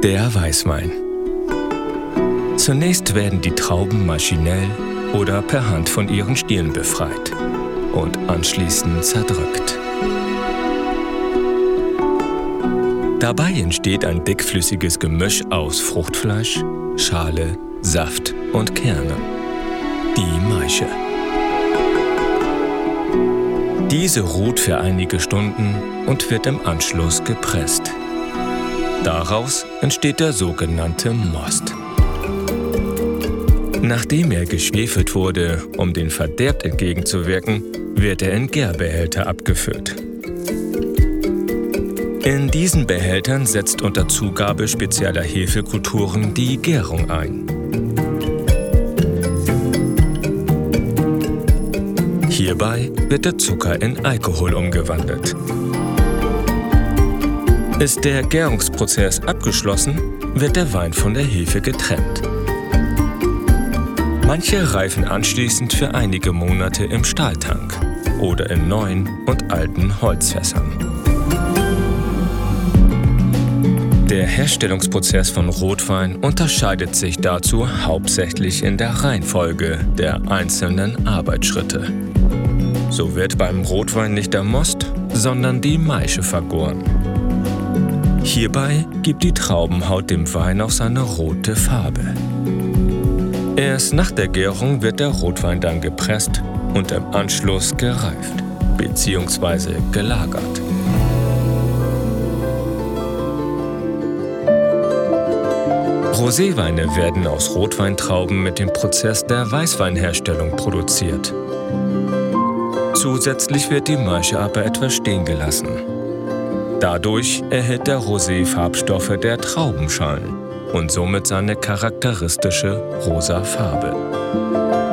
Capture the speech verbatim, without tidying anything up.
Der Weißwein. Zunächst werden die Trauben maschinell oder per Hand von ihren Stielen befreit und anschließend zerdrückt. Dabei entsteht ein dickflüssiges Gemisch aus Fruchtfleisch, Schale, Saft und Kernen, die Maische. Diese ruht für einige Stunden und wird im Anschluss gepresst. Daraus entsteht der sogenannte Most. Nachdem er geschwefelt wurde, um dem Verderb entgegenzuwirken, wird er in Gärbehälter abgefüllt. In diesen Behältern setzt unter Zugabe spezieller Hefekulturen die Gärung ein. Hierbei wird der Zucker in Alkohol umgewandelt. Ist der Gärungsprozess abgeschlossen, wird der Wein von der Hefe getrennt. Manche reifen anschließend für einige Monate im Stahltank oder in neuen und alten Holzfässern. Der Herstellungsprozess von Rotwein unterscheidet sich dazu hauptsächlich in der Reihenfolge der einzelnen Arbeitsschritte. So wird beim Rotwein nicht der Most, sondern die Maische vergoren. Hierbei gibt die Traubenhaut dem Wein auch seine rote Farbe. Erst nach der Gärung wird der Rotwein dann gepresst und im Anschluss gereift bzw. gelagert. Roséweine werden aus Rotweintrauben mit dem Prozess der Weißweinherstellung produziert. Zusätzlich wird die Maische aber etwas stehen gelassen. Dadurch erhält der Rosé Farbstoffe der Traubenschalen und somit seine charakteristische rosa Farbe.